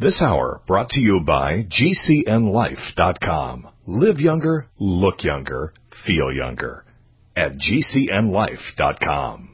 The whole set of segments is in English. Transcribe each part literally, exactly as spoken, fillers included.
This hour brought to you by G C N life dot com. Live younger, look younger, feel younger at G C N life dot com.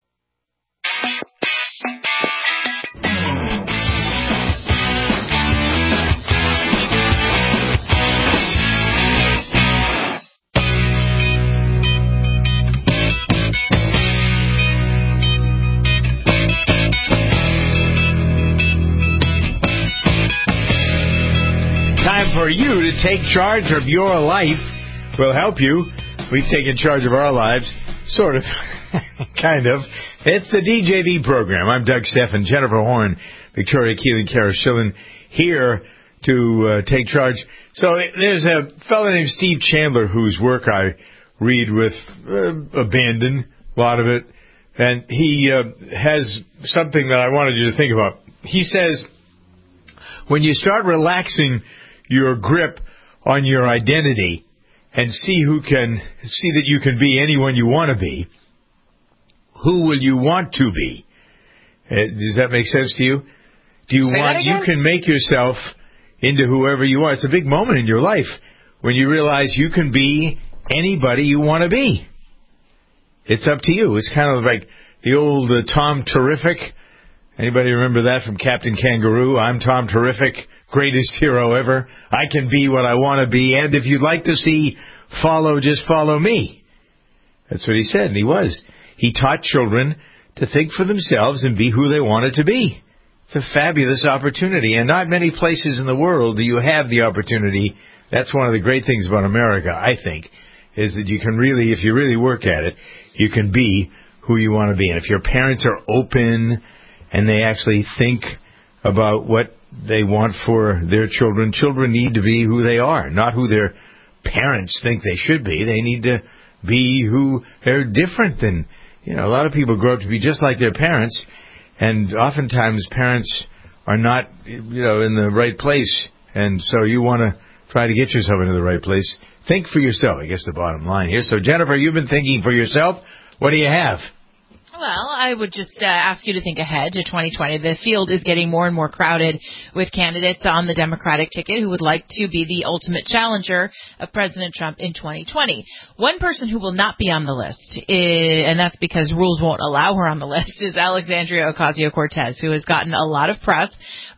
Time for you to take charge of your life. We'll help you. We've taken charge of our lives. Sort of. Kind of. It's the D J V program. I'm Doug Steffen, Jennifer Horn, Victoria Keeling, Kara Schillen here to uh, take charge. So there's a fellow named Steve Chandler whose work I read with uh, abandon, a lot of it. And he uh, has something that I wanted you to think about. He says, when you start relaxing your grip on your identity and see who can see that you can be anyone you want to be, who will you want to be? Uh, does that make sense to you? Do you Say want you can make yourself into whoever you are? It's a big moment in your life when you realize you can be anybody you want to be. It's up to you. It's kind of like the old uh, Tom Terrific. Anybody remember that from Captain Kangaroo? I'm Tom Terrific, greatest hero ever. I can be what I want to be, and if you'd like to see follow, just follow me. That's what he said, and he was. He taught children to think for themselves and be who they wanted to be. It's a fabulous opportunity, and not many places in the world do you have the opportunity. That's one of the great things about America, I think, is that you can really, if you really work at it, you can be who you want to be. And if your parents are open and they actually think about what they want for their children, children need to be who they are, not who their parents think they should be. They need to be who they're different than. You know, a lot of people grow up to be just like their parents, and oftentimes parents are not, you know, in the right place. And so you want to try to get yourself into the right place. Think for yourself, I guess the bottom line here. So, Jennifer, you've been thinking for yourself. What do you have? Well, I would just uh, ask you to think ahead to twenty twenty. The field is getting more and more crowded with candidates on the Democratic ticket who would like to be the ultimate challenger of President Trump in twenty twenty. One person who will not be on the list, is, and that's because rules won't allow her on the list, is Alexandria Ocasio-Cortez, who has gotten a lot of press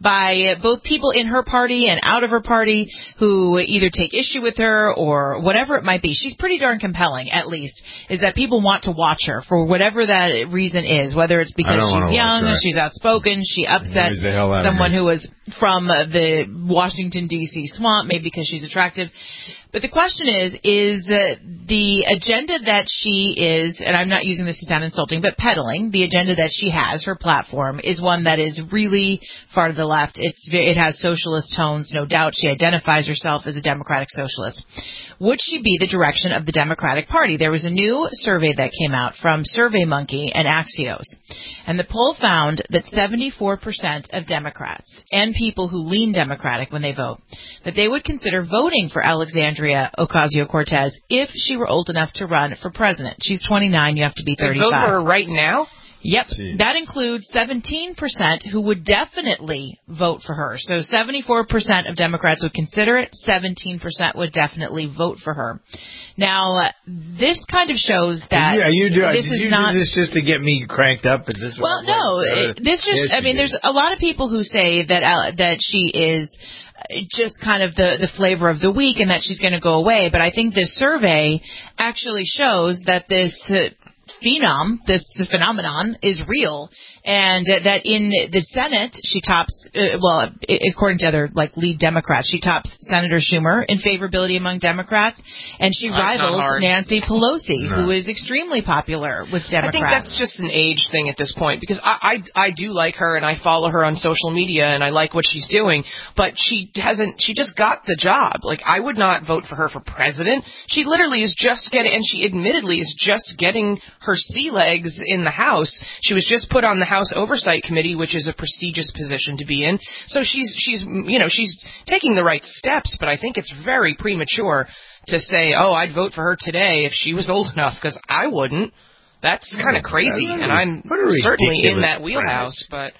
by both people in her party and out of her party who either take issue with her or whatever it might be. She's pretty darn compelling, at least, is that people want to watch her for whatever that reason is, whether it's because she's young, she's outspoken, she upset someone who was from the Washington, D C swamp, maybe because she's attractive. But the question is, is uh, the agenda that she is, and I'm not using this to sound insulting, but peddling, the agenda that she has, her platform, is one that is really far to the left. It's, it has socialist tones, no doubt. She identifies herself as a democratic socialist. Would she be the direction of the Democratic Party? There was a new survey that came out from SurveyMonkey and Axios, and the poll found that seventy-four percent of Democrats and people who lean Democratic when they vote, that they would consider voting for Alexandria Ocasio-Cortez if she were old enough to run for president. She's twenty-nine, you have to be thirty-five. They vote for her right now? Yep. Jeez. That includes seventeen percent who would definitely vote for her. So seventy-four percent of Democrats would consider it, seventeen percent would definitely vote for her. Now, uh, this kind of shows that yeah, you do. this Did is you not... do this just to get me cranked up? Is this well, what, no. uh, this just, I mean, did. there's a lot of people who say that uh, that she is just kind of the, the flavor of the week and that she's going to go away. But I think this survey actually shows that this... Uh, phenom, this the phenomenon, is real, and uh, that in the Senate she tops, uh, well, according to other like lead Democrats, she tops Senator Schumer in favorability among Democrats, and she That's rivals Nancy Pelosi, No. who is extremely popular with Democrats. I think that's just an age thing at this point, because I, I I do like her and I follow her on social media and I like what she's doing, but she hasn't. She just got the job. Like, I would not vote for her for president. She literally is just getting, and she admittedly is just getting her sea legs in the House. She was just put on the House Oversight Committee, which is a prestigious position to be in. So she's she's you know she's taking the right steps, but I think it's very premature to say, oh, I'd vote for her today if she was old enough, because I wouldn't. That's kind of crazy, and I'm certainly in that wheelhouse. But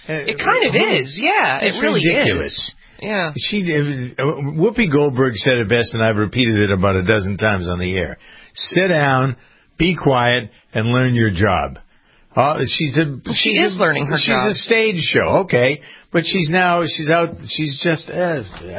It kind of is, yeah. It's it really ridiculous. is. Yeah. She, uh, Whoopi Goldberg said it best, and I've repeated it about a dozen times on the air. Sit down, be quiet, and learn your job. Uh, she's a. Well, she she's is a, learning her she's job. She's a stage show, okay, but she's now she's out. She's just. Uh,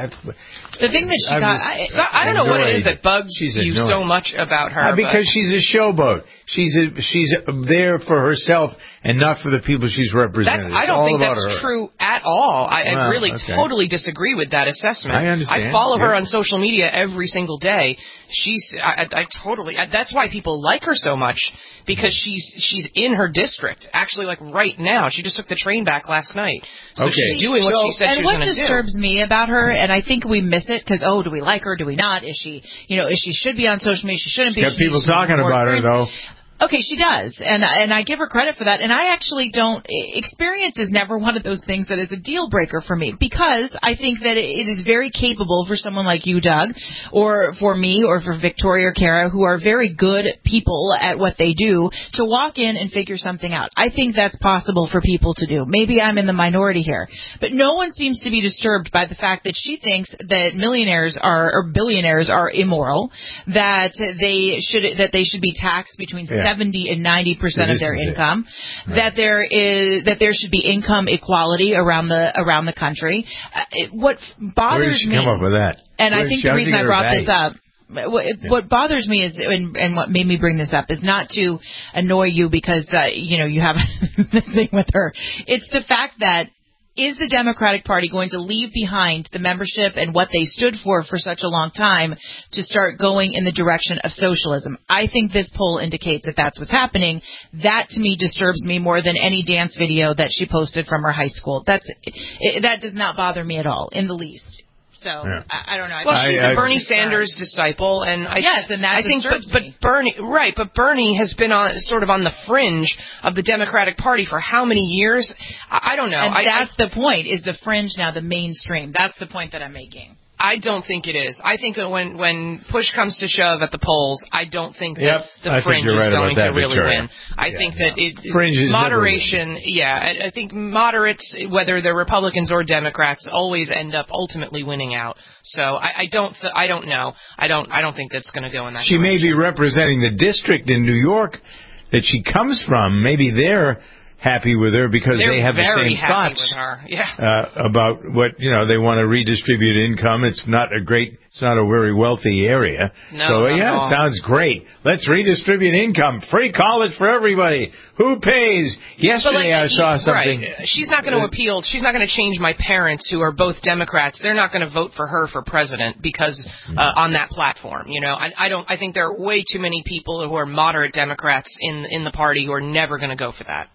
the thing that she I'm got, just, I, so, I don't know what it is that bugs she's you annoyed. so much about her. Uh, because she's a showboat. She's a, she's there for herself and not for the people she's representing. That's, I don't think that's her. true at all. I, well, I really okay. totally disagree with that assessment. I understand. I follow yeah. her on social media every single day. She's, I, I, I totally. I, that's why people like her so much, because she's she's in her district. Actually, like right now, she just took the train back last night, so okay. she's doing what so, she said she was going to do. And what disturbs me about her, and I think we miss it because oh, do we like her? Do we not? Is she, you know, is she should be on social media? She shouldn't be. Got people she talking about her though. Okay, she does, and and I give her credit for that. And I actually don't. Experience is never one of those things that is a deal breaker for me, because I think that it is very capable for someone like you, Doug, or for me, or for Victoria or Kara, who are very good people at what they do, to walk in and figure something out. I think that's possible for people to do. Maybe I'm in the minority here, but no one seems to be disturbed by the fact that she thinks that millionaires are or billionaires are immoral, that they should that they should be taxed between yeah. seventy and ninety percent of their income, right. that there is that there should be income equality around the around the country. Uh, it, what bothers Where did she me, come up with that? and Where I think the reason I brought bag? this up. What, yeah. what bothers me is, and, and what made me bring this up, is not to annoy you because uh, you know you have this thing with her. It's the fact that, is the Democratic Party going to leave behind the membership and what they stood for for such a long time to start going in the direction of socialism? I think this poll indicates that that's what's happening. That, to me, disturbs me more than any dance video that she posted from her high school. That's it, that does not bother me at all, in the least. So, yeah. I, I don't know. I well, she's I, a Bernie I, Sanders disciple, and I, yes, and that I think, but, but me. Bernie, right? But Bernie has been on sort of on the fringe of the Democratic Party for how many years? I, I don't know. And I, that's I, the point: is the fringe now the mainstream? That's the point that I'm making. I don't think it is. I think that when when push comes to shove at the polls, I don't think yep. that the I fringe right is going that, to really Victoria. win. I yeah, think that it, fringe is moderation, yeah, I, I think moderates, whether they're Republicans or Democrats, always end up ultimately winning out. So I, I don't, th- I don't know. I don't, I don't think that's going to go in that. She direction. may be representing the district in New York that she comes from. Maybe they're happy with her because They're they have the very same happy thoughts with her. Yeah. uh, about what, you know, they want to redistribute income. It's not a great, it's not a very wealthy area. No, so, not yeah, at all. it sounds great. Let's redistribute income. Free college for everybody. Who pays? Yesterday like, I saw something. Right. She's not going to appeal. She's not going to change my parents, who are both Democrats. They're not going to vote for her for president because uh, on that platform. You know, I, I don't. I think there are way too many people who are moderate Democrats in in the party who are never going to go for that.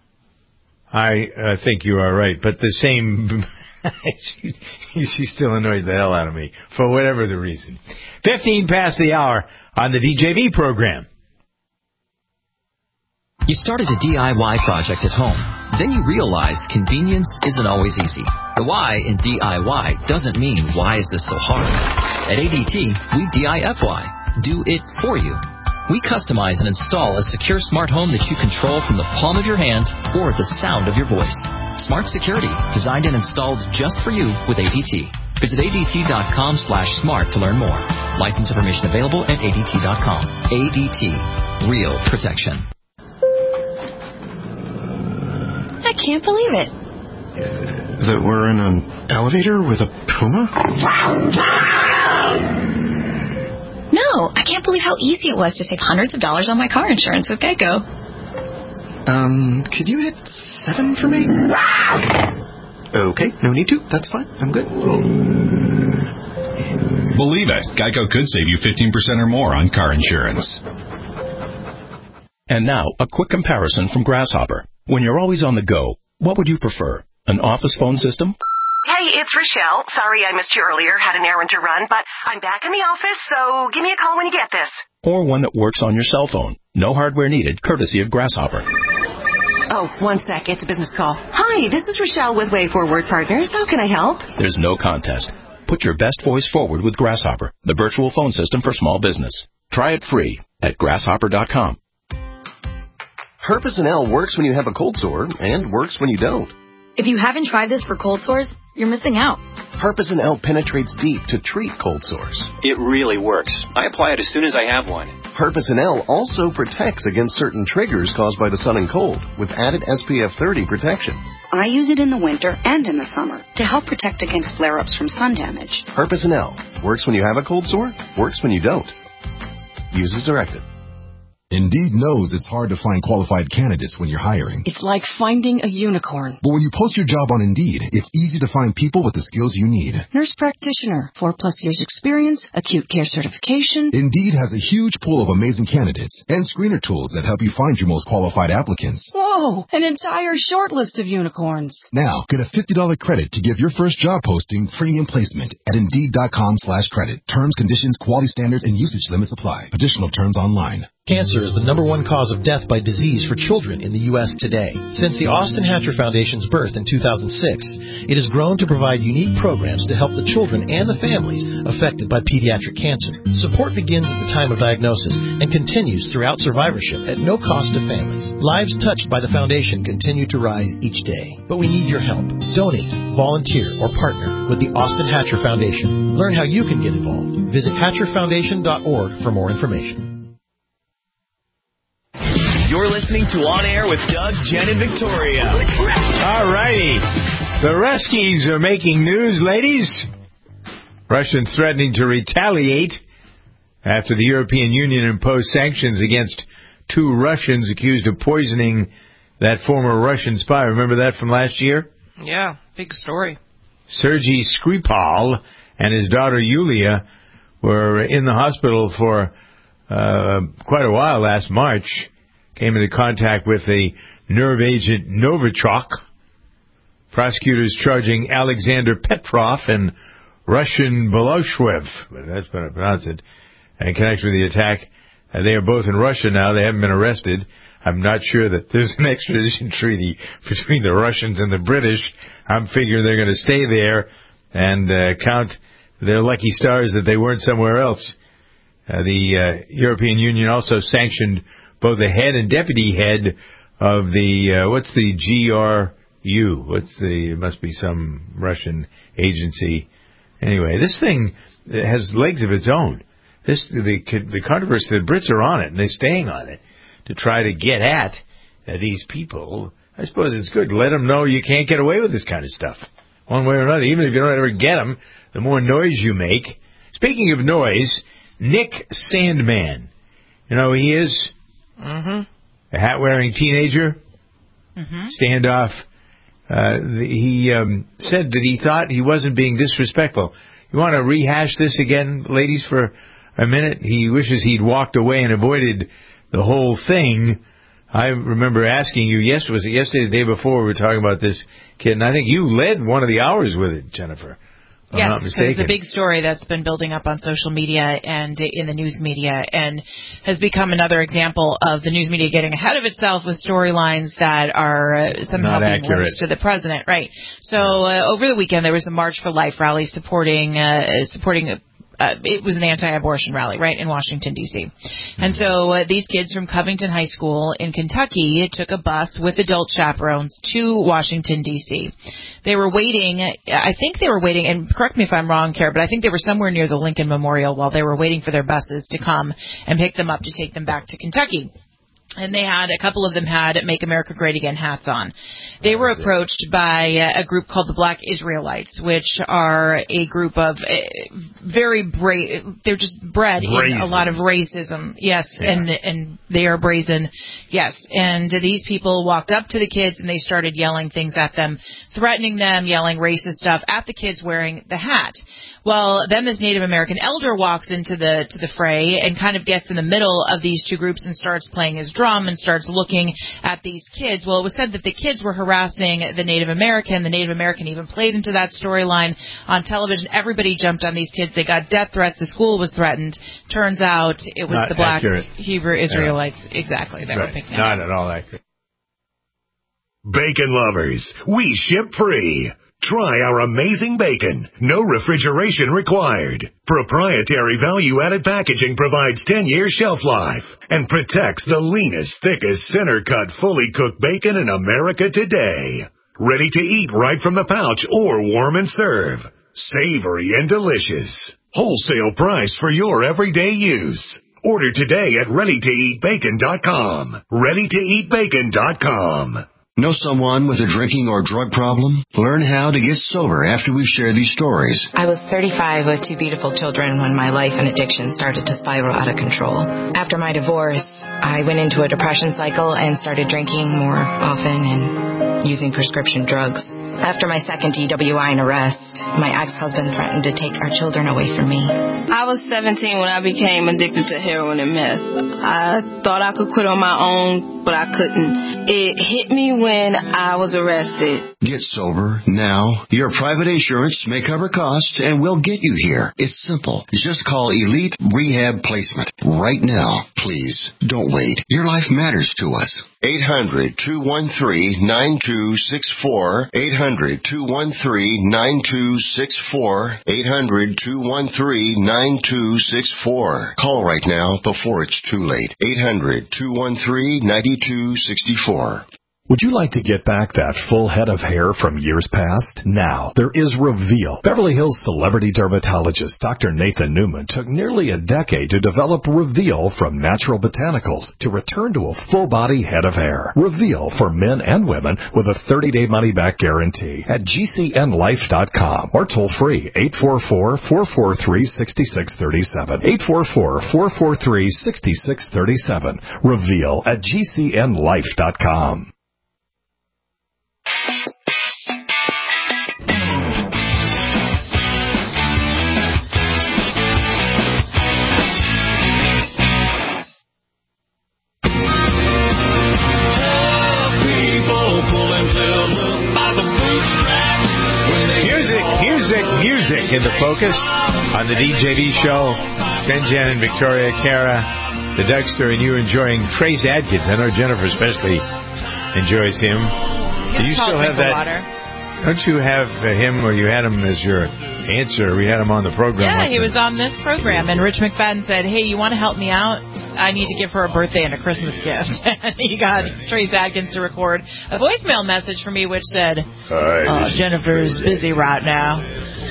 I uh, think you are right, but the same, she, she still annoys the hell out of me, for whatever the reason. fifteen past the hour on the D J V program. You started a D I Y project at home. Then you realize convenience isn't always easy. The Y in D I Y doesn't mean, why is this so hard? At A D T, we D I F Y, do it for you. We customize and install a secure smart home that you control from the palm of your hand or the sound of your voice. Smart security, designed and installed just for you with A D T. Visit A D T dot com slash smart to learn more. License information available at A D T dot com. A D T. Real protection. I can't believe it. That we're in an elevator with a puma? No, I can't believe how easy it was to save hundreds of dollars on my car insurance with Geico. Um, could you hit seven for me? Okay, no need to. That's fine. I'm good. Believe it, Geico could save you fifteen percent or more on car insurance. And now, a quick comparison from Grasshopper. When you're always on the go, what would you prefer? An office phone system? Hey, it's Rochelle. Sorry I missed you earlier. Had an errand to run, but I'm back in the office, so give me a call when you get this. Or one that works on your cell phone. No hardware needed, courtesy of Grasshopper. Oh, one sec. It's a business call. Hi, this is Rochelle with Way Forward Partners. How can I help? There's no contest. Put your best voice forward with Grasshopper, the virtual phone system for small business. Try it free at grasshopper dot com. Herpes and L works when you have a cold sore and works when you don't. If you haven't tried this for cold sores, you're missing out. Harpazin L penetrates deep to treat cold sores. It really works. I apply it as soon as I have one. Harpazin L also protects against certain triggers caused by the sun and cold with added S P F thirty protection. I use it in the winter and in the summer to help protect against flare-ups from sun damage. Harpazin L works when you have a cold sore, works when you don't. Use as directed. Indeed knows it's hard to find qualified candidates when you're hiring. It's like finding a unicorn. But when you post your job on Indeed, it's easy to find people with the skills you need. Nurse practitioner, four plus years experience, acute care certification. Indeed has a huge pool of amazing candidates and screener tools that help you find your most qualified applicants. Whoa, an entire short list of unicorns. Now, get a fifty dollars credit to give your first job posting premium placement at Indeed.com slash credit. Terms, conditions, quality standards, and usage limits apply. Additional terms online. Cancer is the number one cause of death by disease for children in the U S today. Since the Austin Hatcher Foundation's birth in two thousand six, it has grown to provide unique programs to help the children and the families affected by pediatric cancer. Support begins at the time of diagnosis and continues throughout survivorship at no cost to families. Lives touched by the foundation continue to rise each day. But we need your help. Donate, volunteer, or partner with the Austin Hatcher Foundation. Learn how you can get involved. Visit hatcher foundation dot org for more information. You're listening to On Air with Doug, Jen, and Victoria. All righty. The Ruskies are making news, ladies. Russians threatening to retaliate after the European Union imposed sanctions against two Russians accused of poisoning that former Russian spy. Remember that from last year? Yeah, big story. Sergei Skripal and his daughter Yulia were in the hospital for uh, quite a while last March. Came into contact with a nerve agent Novichok. Prosecutors charging Alexander Petrov and Russian Bolshchev, but that's how to pronounce it, in connection with the attack. Uh, they are both in Russia now. They haven't been arrested. I'm not sure that there's an extradition treaty between the Russians and the British. I'm figuring they're going to stay there and uh, count their lucky stars that they weren't somewhere else. Uh, the uh, European Union also sanctioned both the head and deputy head of the, uh, what's the G R U? What's the, it must be some Russian agency. Anyway, this thing has legs of its own. This, the, the controversy, the Brits are on it, and they're staying on it to try to get at uh, these people. I suppose it's good. Let them know you can't get away with this kind of stuff, one way or another. Even if you don't ever get them, the more noise you make. Speaking of noise, Nick Sandman. You know who he is? Mm-hmm. A hat-wearing teenager, mm-hmm. standoff. Uh, the, he um, said that he thought he wasn't being disrespectful. You want to rehash this again, ladies, for a minute? He wishes he'd walked away and avoided the whole thing. I remember asking you, yes, was it yesterday, the day before, we were talking about this kid, and I think you led one of the hours with it, Jennifer. Yes, because it's a big story that's been building up on social media and in the news media and has become another example of the news media getting ahead of itself with storylines that are uh, somehow Not being accurate. linked to the president. Right. So uh, over the weekend there was the March for Life rally supporting uh, supporting Uh, it was an anti-abortion rally, right, in Washington, D C And so uh, these kids from Covington High School in Kentucky took a bus with adult chaperones to Washington, D C They were waiting, I think they were waiting, and correct me if I'm wrong, Kara, but I think they were somewhere near the Lincoln Memorial while they were waiting for their buses to come and pick them up to take them back to Kentucky. And they had, a couple of them had Make America Great Again hats on. They were approached by a group called the Black Israelites, which are a group of uh, very brave, they're just bred brazen. in a lot of racism. Yes, yeah. and and they are brazen. Yes, and these people walked up to the kids and they started yelling things at them, threatening them, yelling racist stuff at the kids wearing the hat. Well, then this Native American elder walks into the to the fray and kind of gets in the middle of these two groups and starts playing his drum and starts looking at these kids. Well, it was said that the kids were harassing the Native American. The Native American even played into that storyline on television. Everybody jumped on these kids. They got death threats. The school was threatened. Turns out it was Not the Black accurate. Hebrew Israelites. Yeah. Exactly. That right. were picking Not up. at all accurate. Bacon lovers, we ship free. Try our amazing bacon. No refrigeration required. Proprietary value-added packaging provides ten-year shelf life and protects the leanest, thickest, center-cut, fully cooked bacon in America today. Ready to eat right from the pouch or warm and serve. Savory and delicious. Wholesale price for your everyday use. Order today at ready to eat bacon dot com. ready to eat bacon dot com. Know someone with a drinking or drug problem? Learn how to get sober after we share these stories. I was thirty-five with two beautiful children when my life and addiction started to spiral out of control. After my divorce, I went into a depression cycle and started drinking more often and using prescription drugs. After my second D W I and arrest, my ex-husband threatened to take our children away from me. I was seventeen when I became addicted to heroin and meth. I thought I could quit on my own, but I couldn't. It hit me when I was arrested. Get sober now. Your private insurance may cover costs and we'll get you here. It's simple. Just call Elite Rehab Placement right now. Please, don't wait. Your life matters to us. eight hundred, two one three, nine two six four. eight hundred, two one three, nine two six four. eight hundred, two one three, nine two six four. Call right now before it's too late. eight hundred, two one three, nine two six four. Would you like to get back that full head of hair from years past? Now, there is Reveal. Beverly Hills celebrity dermatologist Doctor Nathan Newman took nearly a decade to develop Reveal from natural botanicals to return to a full-body head of hair. Reveal for men and women with a thirty-day money-back guarantee at G C N life dot com or toll-free eight four four, four four three, six six three seven. eight four four, four four three, six six three seven. Reveal at G C N life dot com. Music in the focus on the D J V show. Ben, Jen, and Victoria, Kara, the Dexter, and you enjoying Trace Adkins. I know Jennifer especially enjoys him. Do you still have that? Water. Don't you have him, or you had him as your answer? We had him on the program. Yeah, he was on this program, and Rich McFadden said, "Hey, you want to help me out? I need to give her a birthday and a Christmas gift." And he got Trace Adkins to record a voicemail message for me, which said, uh, "Jennifer's busy right now."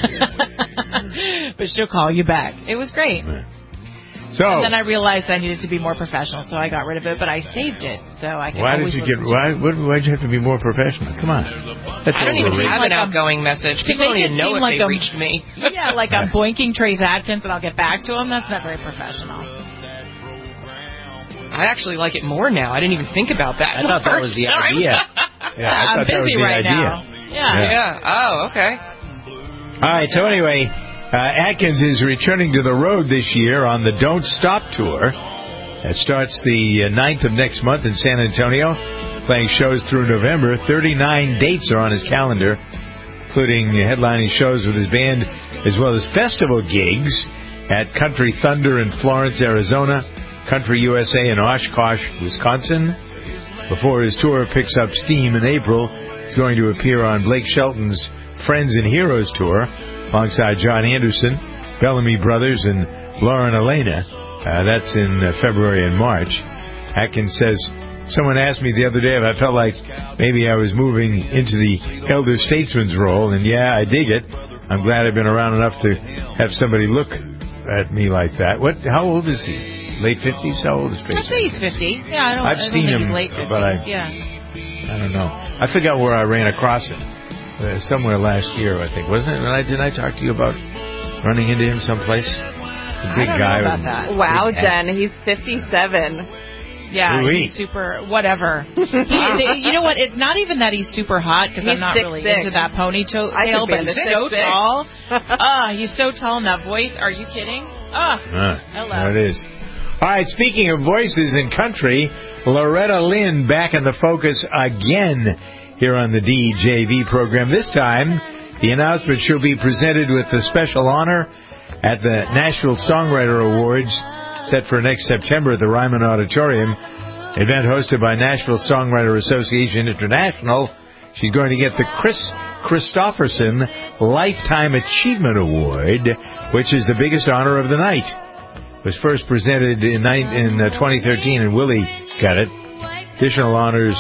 But she'll call you back. It was great. So and then I realized I needed to be more professional, so I got rid of it. But I saved it, so I can. Why always did you get? Why? Why'd you have to be more professional? Come on. That's I don't even have like an outgoing message. People don't even know if like they I'm, reached me. Yeah, like I'm boinking Trace Adkins and I'll get back to him. That's not very professional. I actually like it more now. I didn't even think about that. I thought that was the time. idea. Yeah, I I'm thought that was busy the right idea. now. Yeah. yeah. Yeah. Oh, okay. All right. So anyway, uh, Adkins is returning to the road this year on the Don't Stop tour. That starts the ninth of next month in San Antonio, playing shows through November. thirty-nine dates are on his calendar, including headlining shows with his band, as well as festival gigs at Country Thunder in Florence, Arizona, Country U S A in Oshkosh, Wisconsin. Before his tour picks up steam in April, he's going to appear on Blake Shelton's Friends and Heroes tour alongside John Anderson, Bellamy Brothers, and Lauren Elena. Uh, that's in uh, February and March. Atkins says, someone asked me the other day if I felt like maybe I was moving into the elder statesman's role, and yeah, I dig it. I'm glad I've been around enough to have somebody look at me like that. What? How old is he? Late fifties? How old is Tracy? I'd say he's fifty. Yeah, I don't. I've I don't seen think him, he's late fifties. but I, yeah. I don't know. I forgot where I ran across him. Uh, somewhere last year, I think, wasn't it? I, did I talk to you about running into him someplace? The big I don't guy. know about that. Wow, Jen, he's fifty-seven. Yeah, Louis. he's super, whatever. he, they, you know what? It's not even that he's super hot, because I'm not six, really six. into that ponytail, but he's six, so six. tall. Ah, he's so tall, and that voice, are you kidding? Ah, uh, hello. There it is. All right, speaking of voices in country, Loretta Lynn back in the focus again here on the D J V program. This time, the announcement she'll be presented with the special honor at the National Songwriter Awards set for next September at the Ryman Auditorium, event hosted by Nashville Songwriter Association International. She's going to get the Chris Christopherson Lifetime Achievement Award, which is the biggest honor of the night. It was first presented in, in uh, twenty thirteen, and Willie got it. Additional honors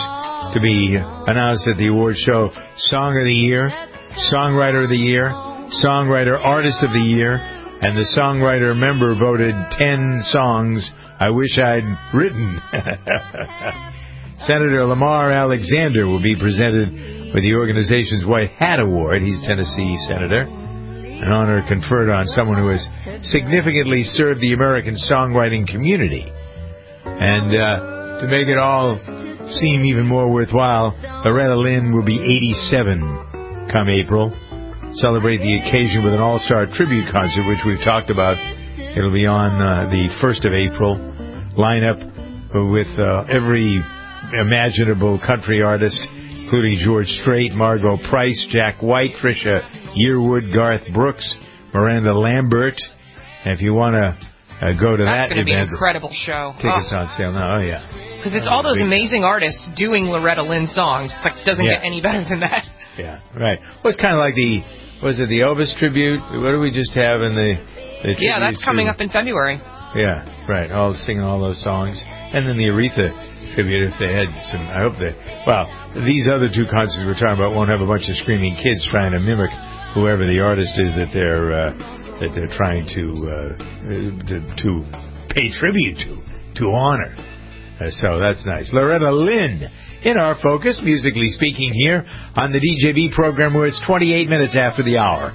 to be announced at the awards show. Song of the Year, Songwriter of the Year, Songwriter Artist of the Year, and the songwriter member voted ten songs I wish I'd written. Senator Lamar Alexander will be presented with the organization's White Hat Award. He's Tennessee Senator, an honor conferred on someone who has significantly served the American songwriting community. And uh, to make it all seem even more worthwhile, Loretta Lynn will be eighty-seven come April. Celebrate the occasion with an all-star tribute concert, which we've talked about. It'll be on uh, the first of April. Line up with uh, every imaginable country artist, including George Strait, Margot Price, Jack White, Trisha Yearwood, Garth Brooks, Miranda Lambert. And if you want to uh, go to That's that gonna event, be an incredible show. Tickets oh. on sale now. Oh yeah, because it's all those amazing artists doing Loretta Lynn songs. It's like doesn't Yeah. get any better than that. Yeah, right. Well, it's kind of like the, was it the Elvis tribute? What do we just have in the, the Yeah, that's tributes coming to- up in February. Yeah, right. All singing all those songs. And then the Aretha tribute, if they had some, I hope they, well, these other two concerts we're talking about won't have a bunch of screaming kids trying to mimic whoever the artist is that they're, uh, that they're trying to, uh, to, to pay tribute to, to honor. Uh, so that's nice. Loretta Lynn in our focus, musically speaking, here on the D J B program, where it's twenty-eight minutes after the hour.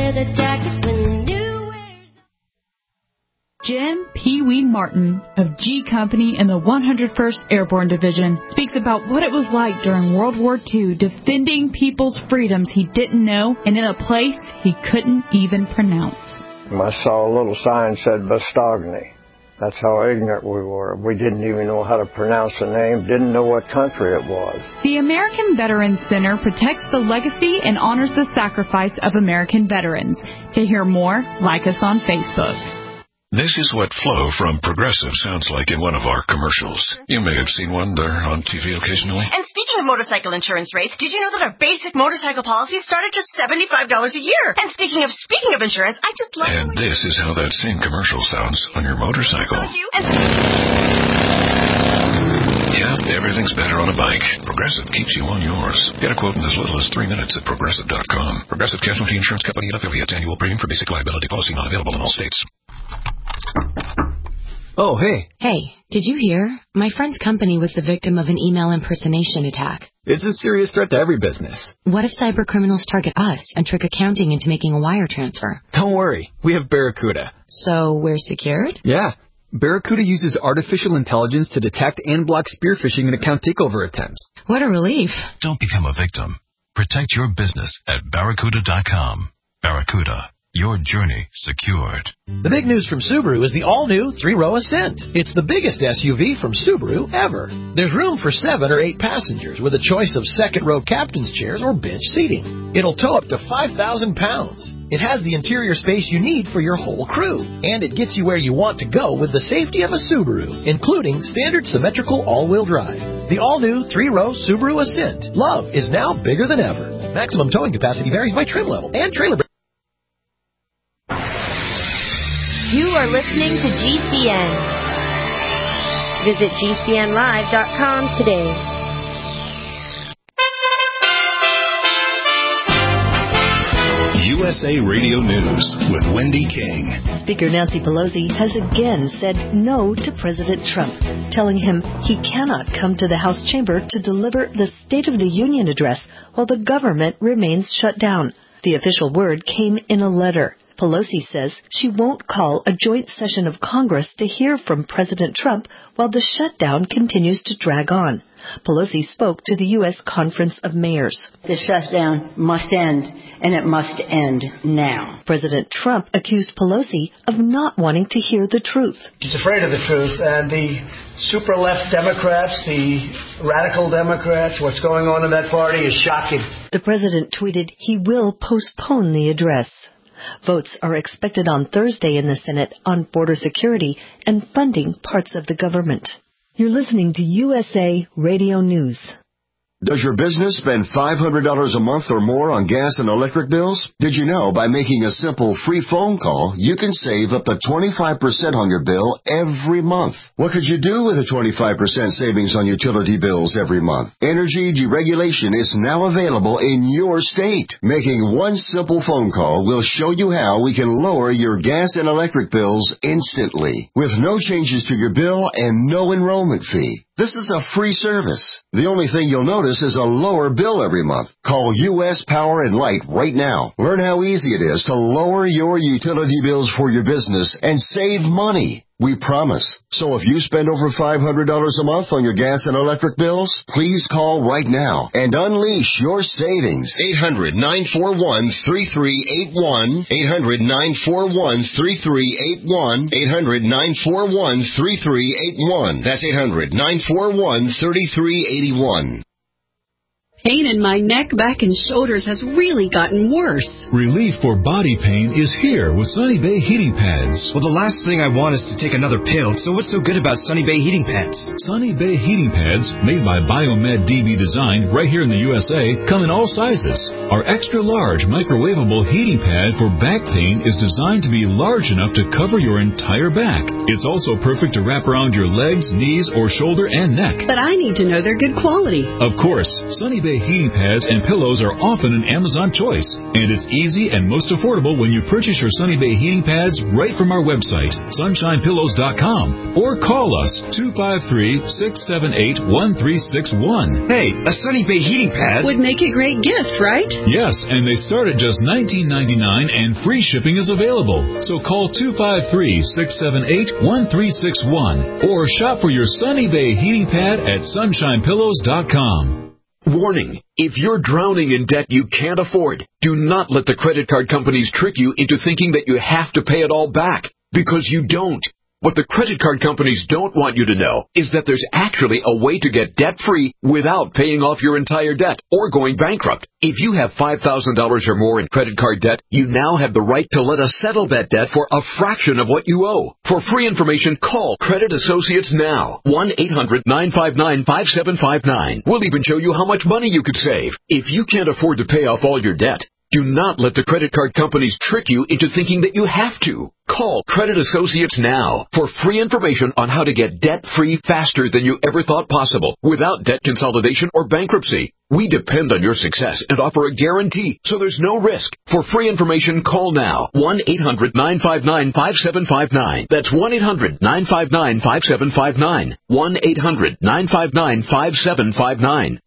Jim Pee Wee Martin of G Company in the one hundred first Airborne Division speaks about what it was like during World War Two, defending people's freedoms he didn't know and in a place he couldn't even pronounce. I saw a little sign said Bastogny. That's how ignorant we were. We didn't even know how to pronounce the name, didn't know what country it was. The American Veterans Center protects the legacy and honors the sacrifice of American veterans. To hear more, like us on Facebook. This is what Flo from Progressive sounds like in one of our commercials. You may have seen one there on T V occasionally. And speaking of motorcycle insurance rates, did you know that our basic motorcycle policy started just seventy-five dollars a year? And speaking of speaking of insurance, I just love... And this is how that same commercial sounds on your motorcycle. Don't you? And... Yeah, everything's better on a bike. Progressive keeps you on yours. Get a quote in as little as three minutes at Progressive dot com. Progressive Casualty Insurance Company and affiliates. Annual premium for basic liability policy not available in all states. Oh, hey. Hey, did you hear? My friend's company was the victim of an email impersonation attack. It's a serious threat to every business. What if cyber criminals target us and trick accounting into making a wire transfer? Don't worry. We have Barracuda. So we're secured? Yeah. Barracuda uses artificial intelligence to detect and block spear phishing and account takeover attempts. What a relief. Don't become a victim. Protect your business at Barracuda dot com. Barracuda. Your journey secured. The big news from Subaru is the all-new three-row Ascent. It's the biggest S U V from Subaru ever. There's room for seven or eight passengers with a choice of second-row captain's chairs or bench seating. It'll tow up to five thousand pounds. It has the interior space you need for your whole crew. And it gets you where you want to go with the safety of a Subaru, including standard symmetrical all-wheel drive. The all-new three-row Subaru Ascent. Love is now bigger than ever. Maximum towing capacity varies by trim level and trailer. You are listening to G C N. Visit G C N live dot com today. U S A Radio News with Wendy King. Speaker Nancy Pelosi has again said no to President Trump, telling him he cannot come to the House chamber to deliver the State of the Union address while the government remains shut down. The official word came in a letter. Pelosi says she won't call a joint session of Congress to hear from President Trump while the shutdown continues to drag on. Pelosi spoke to the U S Conference of Mayors. The shutdown must end, and it must end now. President Trump accused Pelosi of not wanting to hear the truth. She's afraid of the truth, and the super left Democrats, the radical Democrats, what's going on in that party is shocking. The president tweeted he will postpone the address. Votes are expected on Thursday in the Senate on border security and funding parts of the government. You're listening to U S A Radio News. Does your business spend five hundred dollars a month or more on gas and electric bills? Did you know by making a simple free phone call, you can save up to twenty-five percent on your bill every month? What could you do with a twenty-five percent savings on utility bills every month? Energy deregulation is now available in your state. Making one simple phone call will show you how we can lower your gas and electric bills instantly, with no changes to your bill and no enrollment fee. This is a free service. The only thing you'll notice is a lower bill every month. Call U S Power and Light right now. Learn how easy it is to lower your utility bills for your business and save money. We promise. So if you spend over five hundred dollars a month on your gas and electric bills, please call right now and unleash your savings. eight hundred, nine four one, three three eight one. eight hundred, nine four one, three three eight one. eight hundred, nine four one, three three eight one. That's eight hundred, nine four one, three three eight one. Pain in my neck, back, and shoulders has really gotten worse. Relief for body pain is here with Sunny Bay heating pads. Well, the last thing I want is to take another pill, so what's so good about Sunny Bay heating pads? Sunny Bay heating pads, made by Biomed D B Design right here in the U S A, come in all sizes. Our extra large microwavable heating pad for back pain is designed to be large enough to cover your entire back. It's also perfect to wrap around your legs, knees, or shoulder and neck. But I need to know they're good quality. Of course, Sunny Bay heating pads and pillows are often an Amazon choice, and it's easy and most affordable when you purchase your Sunny Bay heating pads right from our website, sunshine pillows dot com, or call us two five three, six seven eight, one three six one. Hey, a Sunny Bay heating pad would make a great gift, right? Yes, and they start at just nineteen ninety-nine dollars and free shipping is available. So call two five three, six seven eight, one three six one or shop for your Sunny Bay heating pad at sunshine pillows dot com. Warning, if you're drowning in debt you can't afford, do not let the credit card companies trick you into thinking that you have to pay it all back, because you don't. What the credit card companies don't want you to know is that there's actually a way to get debt-free without paying off your entire debt or going bankrupt. If you have five thousand dollars or more in credit card debt, you now have the right to let us settle that debt for a fraction of what you owe. For free information, call Credit Associates now. one eight hundred, nine five nine, five seven five nine. We'll even show you how much money you could save. If you can't afford to pay off all your debt, do not let the credit card companies trick you into thinking that you have to. Call Credit Associates now for free information on how to get debt-free faster than you ever thought possible without debt consolidation or bankruptcy. We depend on your success and offer a guarantee, so there's no risk. For free information, call now. one eight hundred, nine five nine, five seven five nine. That's one eight hundred, nine five nine, five seven five nine. one eight hundred, nine five nine, five seven five nine.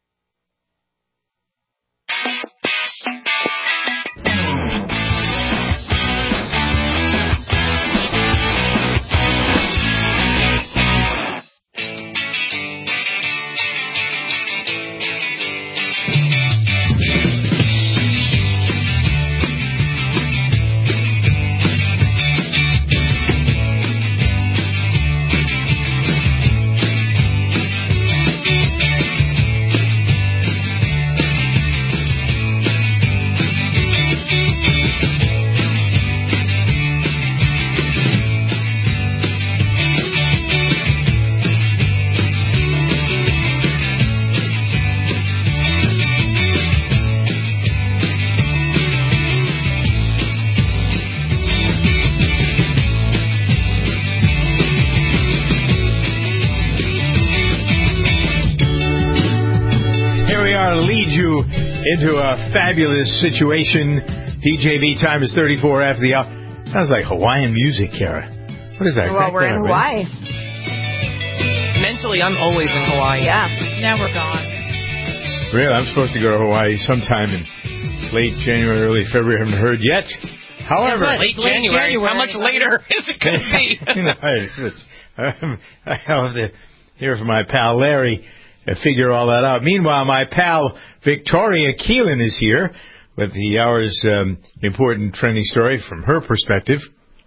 Into a fabulous situation. D J V time is thirty-four after the hour. Sounds like Hawaiian music, Kara. What is that? Well, we're in Hawaii. Mentally, I'm always in Hawaii. Yeah. Now we're gone. Really? I'm supposed to go to Hawaii sometime in late January, early February. I haven't heard yet. However, late, late January. January. How much later is it going to be? you know, it's, um, I'll have to hear from my pal Larry. Figure all that out. Meanwhile, my pal Victoria Keelan is here with the hour's um, important trending story from her perspective.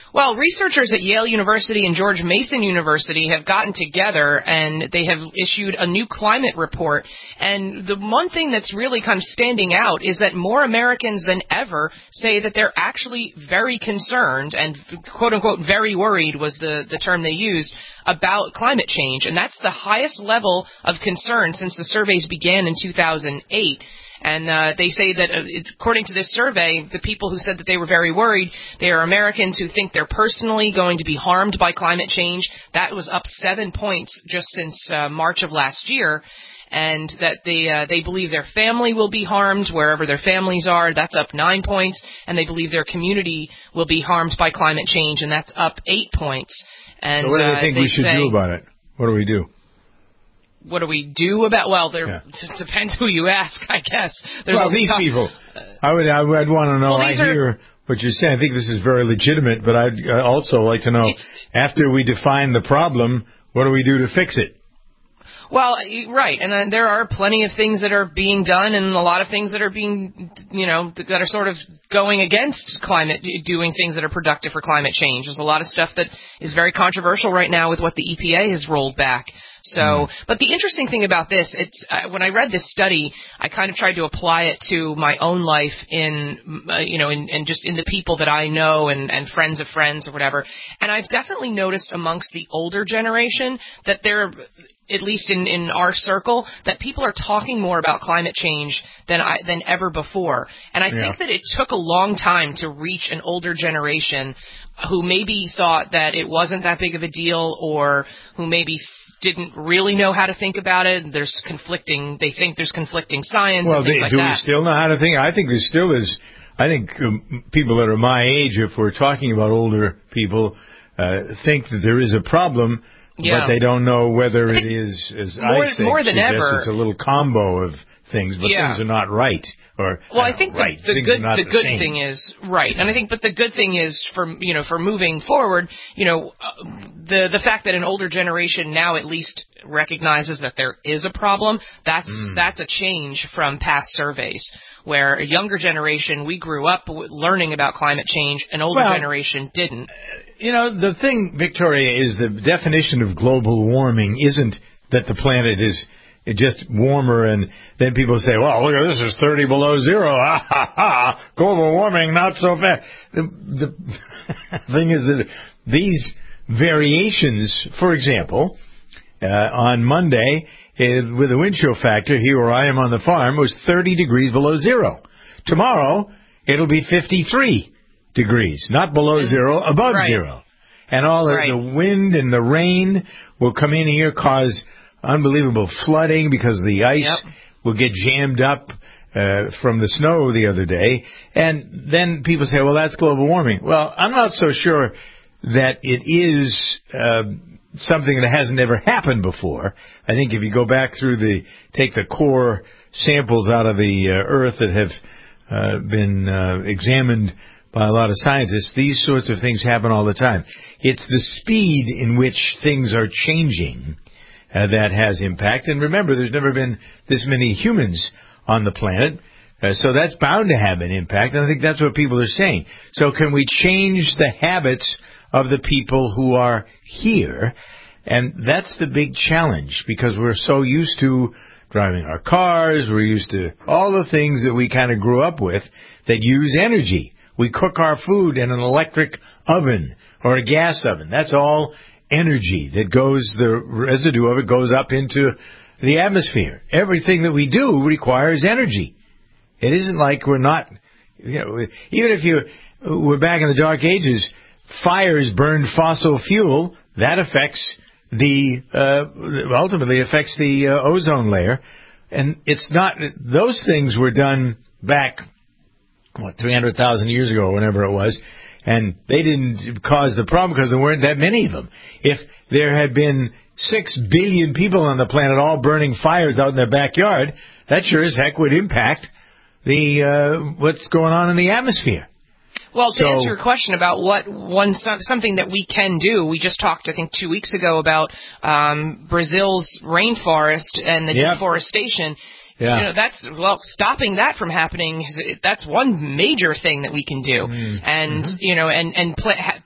Well, researchers at Yale University and George Mason University have gotten together and they have issued a new climate report. And the one thing that's really kind of standing out is that more Americans than ever say that they're actually very concerned and quote-unquote very worried was the, the term they used about climate change. And that's the highest level of concern since the surveys began in two thousand eight. And uh, they say that, uh, it, according to this survey, the people who said that they were very worried, they are Americans who think they're personally going to be harmed by climate change. That was up seven points just since uh, March of last year. And that they uh, they believe their family will be harmed wherever their families are. That's up nine points. And they believe their community will be harmed by climate change, and that's up eight points. And so what do they uh, think they we should say, do about it? What do we do? What do we do about? Well, there Yeah. it depends who you ask, I guess. There's well, a these tough, people, I would, I would want to know. Well, I these are- hear what you're saying. I think this is very legitimate, but I'd uh, also like to know, after we define the problem, what do we do to fix it? Well, right, and uh, there are plenty of things that are being done, and a lot of things that are being, you know, that are sort of going against climate, doing things that are productive for climate change. There's a lot of stuff that is very controversial right now with what the E P A has rolled back. So, mm. but the interesting thing about this, it's uh, when I read this study, I kind of tried to apply it to my own life in, uh, you know, in, in just in the people that I know and, and friends of friends or whatever. And I've definitely noticed amongst the older generation that they're, at least in, in our circle, that people are talking more about climate change than I, than ever before. And I yeah. think that it took a long time to reach an older generation who maybe thought that it wasn't that big of a deal, or who maybe didn't really know how to think about it. There's conflicting, they think there's conflicting science well, and things they, like do that. we still know how to think? I think there still is. I think um, people that are my age, if we're talking about older people, uh, think that there is a problem, yeah. but they don't know whether it is, as more, I say, more than ever, it's a little combo of things, but yeah. things are not right. Or well, I, I think know, right. the, the things good are not the, the good same. thing is right, and I think, but the good thing is for you know for moving forward, you know, uh, the the fact that an older generation now at least recognizes that there is a problem. That's mm. that's a change from past surveys, where a younger generation, we grew up learning about climate change, an older well, generation didn't. You know, the thing, Victoria, is the definition of global warming isn't that the planet is just warmer, and then people say, well, look at this, it's thirty below zero. Ha, ha, ha. Global warming, not so bad. The, the thing is that these variations, for example, uh, on Monday, uh, with the wind chill factor here where I am on the farm, was thirty degrees below zero. Tomorrow, it'll be fifty-three degrees, not below zero, above right. zero. And all the, right. the wind and the rain will come in here, cause unbelievable flooding because the ice yep. will get jammed up uh, from the snow the other day. And then people say, well, that's global warming. Well, I'm not so sure that it is uh, something that hasn't ever happened before. I think if you go back through the, take the core samples out of the uh, earth that have uh, been uh, examined by a lot of scientists, these sorts of things happen all the time. It's the speed in which things are changing uh, that has impact. And remember, there's never been this many humans on the planet, uh, so that's bound to have an impact. And I think that's what people are saying. So can we change the habits of the people who are here? And that's the big challenge, because we're so used to driving our cars, we're used to all the things that we kind of grew up with that use energy. We cook our food in an electric oven or a gas oven. That's all energy that goes, the residue of it goes up into the atmosphere. Everything that we do requires energy. It isn't like we're not, you know, even if you were back in the Dark Ages, fires burned fossil fuel, that affects the, uh, ultimately affects the uh, ozone layer. And it's not, those things were done back, what, three hundred thousand years ago or whenever it was, and they didn't cause the problem because there weren't that many of them. If there had been six billion people on the planet all burning fires out in their backyard, that sure as heck would impact the uh, what's going on in the atmosphere. Well, to so, answer your question about what one something that we can do, we just talked, I think, two weeks ago about um, Brazil's rainforest and the yep. deforestation. Yeah. You know, that's, well, stopping that from happening, that's one major thing that we can do. Mm. And, mm-hmm. you know, and, and pl- ha-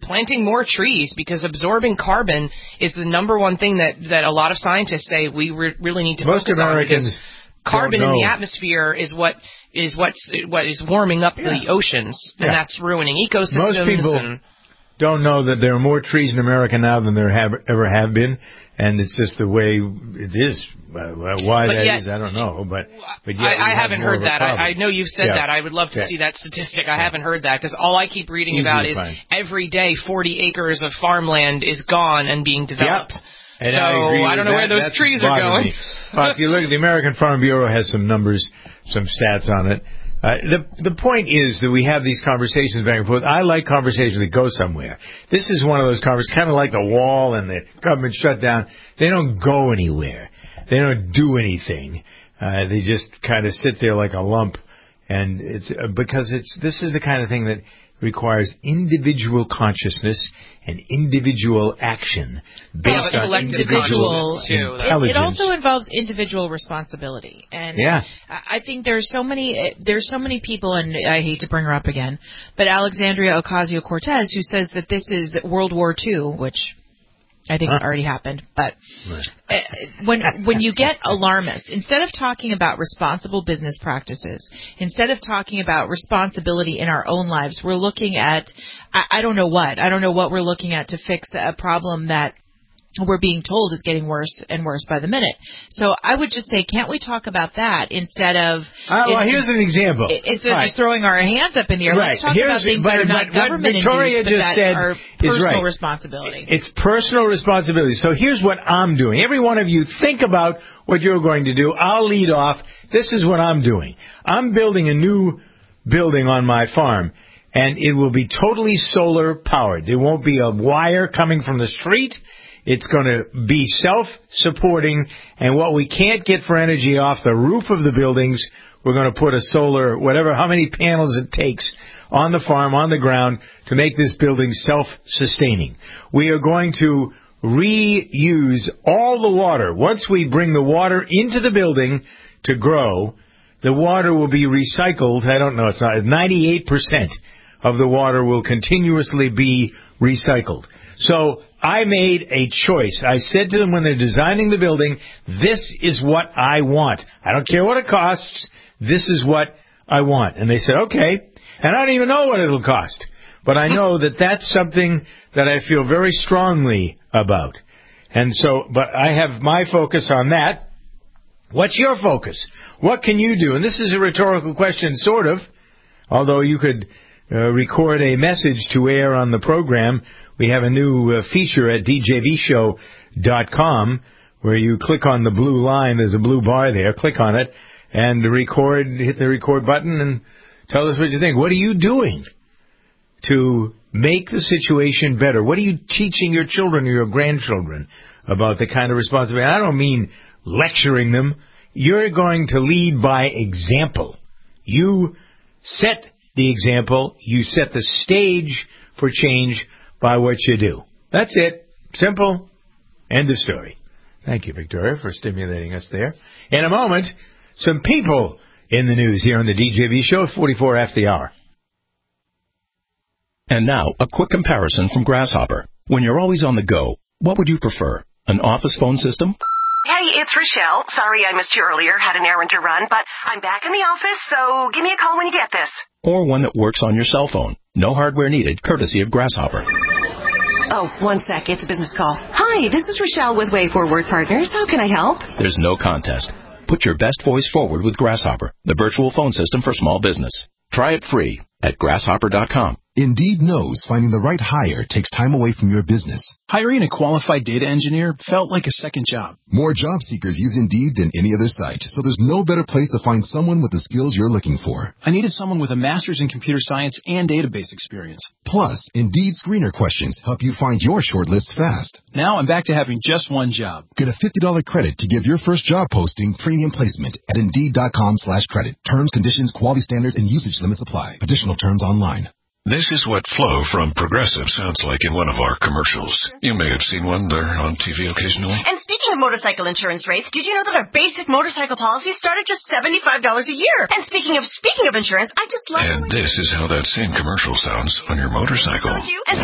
planting more trees, because absorbing carbon is the number one thing that, that a lot of scientists say we re- really need to Most focus Americans on, because carbon don't in the know. atmosphere is what is what's what is warming up Yeah. the oceans, and Yeah. that's ruining ecosystems. Most people and don't know that there are more trees in America now than there have ever have been, and it's just the way it is. Why But that yet- is, I don't know. But, but yet we I, I have haven't more heard of a that. problem. I, I know you've said Yeah. that. I would love to Yeah. see that statistic. I haven't heard that, because all I keep reading Easy about to is find. every day forty acres of farmland is gone and being developed. And so I, agree I don't with know where that. those That's trees are bothering going. me. Well, if you look, the American Farm Bureau has some numbers, some stats on it. Uh, the the point is that we have these conversations back and forth. I like conversations that go somewhere. This is one of those conversations, kind of like the wall and the government shutdown. They don't go anywhere. They don't do anything. Uh, they just kind of sit there like a lump. And it's uh, because it's this is the kind of thing that requires individual consciousness and individual action based Well, on individual It, intelligence. it also involves individual responsibility, and Yeah. I I think there's so many there's so many people, and I hate to bring her up again, but Alexandria Ocasio-Cortez, who says that this is World War Two, which I think Huh. already happened. But uh, when when you get alarmists, instead of talking about responsible business practices, instead of talking about responsibility in our own lives, we're looking at I, I don't know what I don't know what we're looking at to fix a problem that we're being told is getting worse and worse by the minute. So I would just say, can't we talk about that instead of... Uh, well, here's an example. Instead of Right. just throwing our hands up in the air, Right. let's talk Here's- about things but- that are not but what government-induced, Victoria but just that said are is personal right. responsibility. It's personal responsibility. So here's what I'm doing. Every one of you think about what you're going to do. I'll lead off. This is what I'm doing. I'm building a new building on my farm, and it will be totally solar powered. There won't be a wire coming from the street. It's going to be self-supporting, and what we can't get for energy off the roof of the buildings, we're going to put a solar, whatever, how many panels it takes on the farm, on the ground, to make this building self-sustaining. We are going to reuse all the water. Once we bring the water into the building to grow, the water will be recycled. I don't know, it's not, ninety-eight percent of the water will continuously be recycled. So I made a choice. I said to them when they're designing the building, this is what I want. I don't care what it costs. This is what I want. And they said, okay. And I don't even know what it'll cost. But I know that that's something that I feel very strongly about. And so, but I have my focus on that. What's your focus? What can you do? And this is a rhetorical question, sort of, although you could uh, record a message to air on the program. We have a new uh, feature at d j v show dot com where you click on the blue line. There's a blue bar there. Click on it and record, hit the record button and tell us what you think. What are you doing to make the situation better? What are you teaching your children or your grandchildren about the kind of responsibility? I don't mean lecturing them. You're going to lead by example. You set the example. You set the stage for change by what you do. That's it. Simple. End of story. Thank you, Victoria, for stimulating us there. In a moment, some people in the news here on the D J V Show, forty-four after the hour. And now, a quick comparison from Grasshopper. When you're always on the go, what would you prefer? An office phone system? Hey, it's Rochelle. Sorry I missed you earlier. Had an errand to run, but I'm back in the office, so give me a call when you get this. Or one that works on your cell phone? No hardware needed, courtesy of Grasshopper. Oh, one sec. It's a business call. Hi, this is Rochelle with Way Forward Partners. How can I help? There's no contest. Put your best voice forward with Grasshopper, the virtual phone system for small business. Try it free at grasshopper dot com. Indeed knows finding the right hire takes time away from your business. Hiring a qualified data engineer felt like a second job. More job seekers use Indeed than any other site, so there's no better place to find someone with the skills you're looking for. I needed someone with a master's in computer science and database experience. Plus, Indeed screener questions help you find your shortlist fast. Now I'm back to having just one job. Get a fifty dollars credit to give your first job posting premium placement at Indeed dot com slash credit. Terms, conditions, quality standards, and usage limits apply. Additional terms online. This is what Flo from Progressive sounds like in one of our commercials. You may have seen one there on T V occasionally. And speaking of motorcycle insurance rates, did you know that our basic motorcycle policy started just seventy-five dollars a year? And speaking of speaking of insurance, I just love... And this is how that same commercial sounds on your motorcycle. Don't you? And...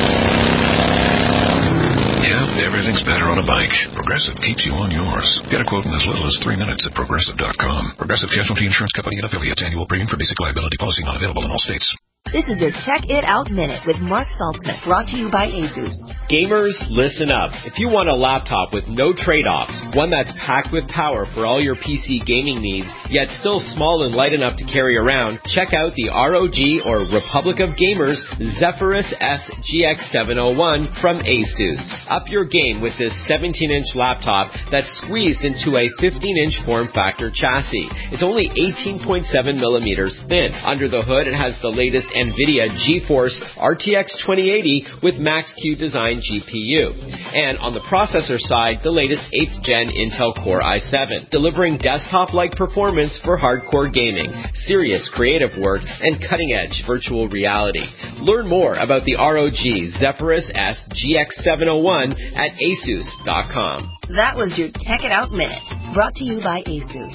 Yeah, everything's better on a bike. Progressive keeps you on yours. Get a quote in as little as three minutes at Progressive dot com. Progressive Casualty Insurance Company and affiliates. Annual premium for basic liability policy not available in all states. This is your Check It Out Minute with Mark Saltzman, brought to you by Asus. Gamers, listen up. If you want a laptop with no trade-offs, one that's packed with power for all your P C gaming needs, yet still small and light enough to carry around, check out the R O G or Republic of Gamers Zephyrus S G X seven oh one from Asus. Up your game with this seventeen-inch laptop that's squeezed into a fifteen-inch form factor chassis. It's only eighteen point seven millimeters thin. Under the hood, it has the latest NVIDIA GeForce R T X twenty eighty with Max-Q design G P U. And on the processor side, the latest eighth gen Intel Core i seven, delivering desktop-like performance for hardcore gaming, serious creative work, and cutting-edge virtual reality. Learn more about the R O G Zephyrus S G X seven oh one at asus dot com. That was your Check It Out Minute, brought to you by Asus.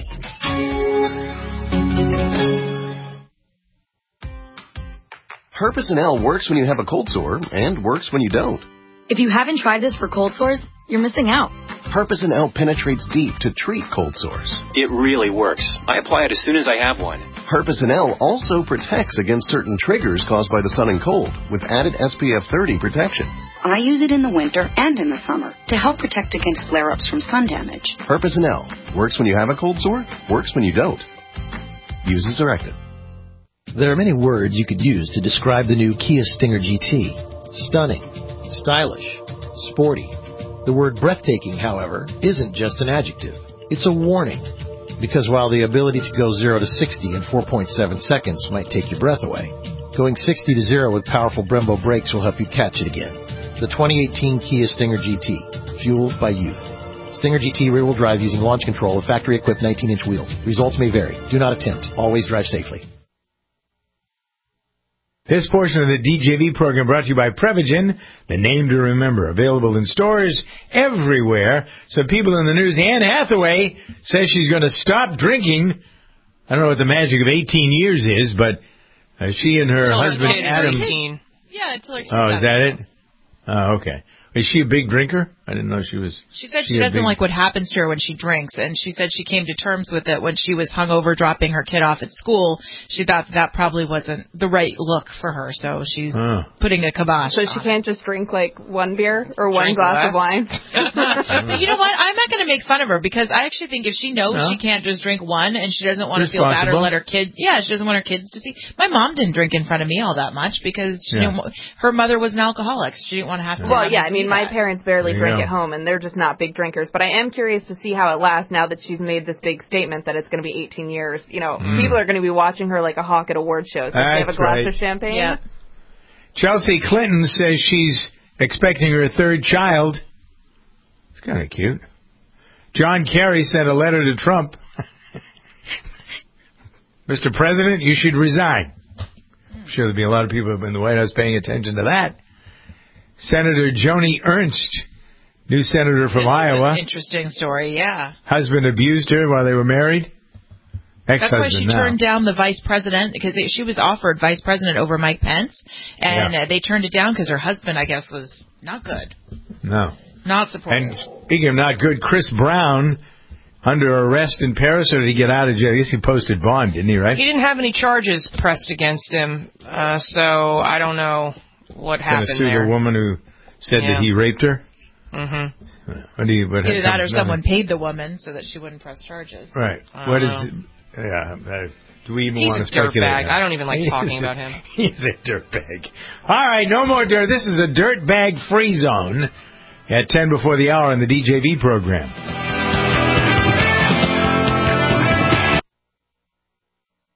Herpes L works when you have a cold sore and works when you don't. If you haven't tried this for cold sores, you're missing out. Herpes L penetrates deep to treat cold sores. It really works. I apply it as soon as I have one. Herpes L also protects against certain triggers caused by the sun and cold with added S P F thirty protection. I use it in the winter and in the summer to help protect against flare-ups from sun damage. Herpes L works when you have a cold sore, works when you don't. Use as directed. There are many words you could use to describe the new Kia Stinger G T. Stunning, stylish, sporty. The word breathtaking, however, isn't just an adjective. It's a warning. Because while the ability to go zero to sixty in four point seven seconds might take your breath away, going sixty to zero with powerful Brembo brakes will help you catch it again. The twenty eighteen Kia Stinger G T, fueled by youth. Stinger G T rear-wheel drive using launch control with factory-equipped nineteen-inch wheels. Results may vary. Do not attempt. Always drive safely. This portion of the D J V program brought to you by Prevagen, the name to remember. Available in stores everywhere. So people in the news, Anne Hathaway says she's going to stop drinking. I don't know what the magic of eighteen years is, but uh, she and her until husband her Adam. eighteen. Yeah, until her kids. Oh, is that it? Oh, okay. Is she a big drinker? I didn't know she was. She said she, she doesn't big... like what happens to her when she drinks, and she said she came to terms with it when she was hungover dropping her kid off at school. She thought that, that probably wasn't the right look for her, so she's oh. putting a kibosh. So she can't just drink like one beer or one drink glass less. of wine. But you know what? I'm not going to make fun of her because I actually think if she knows no. she can't just drink one and she doesn't want to feel bad or let her kid, yeah, she doesn't want her kids to see. My mom didn't drink in front of me all that much because she yeah. didn't, her mother was an alcoholic. She didn't want to have to. Well, yeah, I mean, my that. parents barely drink yeah. at home, and they're just not big drinkers. But I am curious to see how it lasts now that she's made this big statement that it's going to be eighteen years. You know, mm. people are going to be watching her like a hawk at award shows. Does she have a glass right. of champagne? Yeah. Chelsea Clinton says she's expecting her third child. It's kind of cute. John Kerry sent a letter to Trump. Mister President, you should resign. I'm sure there'll be a lot of people in the White House paying attention to that. Senator Joni Ernst, new senator from Iowa. Interesting story, yeah. Husband abused her while they were married. Ex-husband That's why she now. turned down the vice president, because she was offered vice president over Mike Pence, and yeah. they turned it down because her husband, I guess, was not good. No. Not supportive. And speaking of not good, Chris Brown, under arrest in Paris, or did he get out of jail? I guess he posted bond, didn't he, right? He didn't have any charges pressed against him, uh, so I don't know what happened there. Going to sue there. the woman who said yeah. that he raped her? Mm-hmm. What do you, what Either that or someone nothing? paid the woman so that she wouldn't press charges. Right. What know. is... Yeah, uh, do we even He's want to a speculate? dirtbag. I don't even like talking about him. He's a dirtbag. All right, no more dirt. This is a dirtbag free zone at ten before the hour in the D J V program.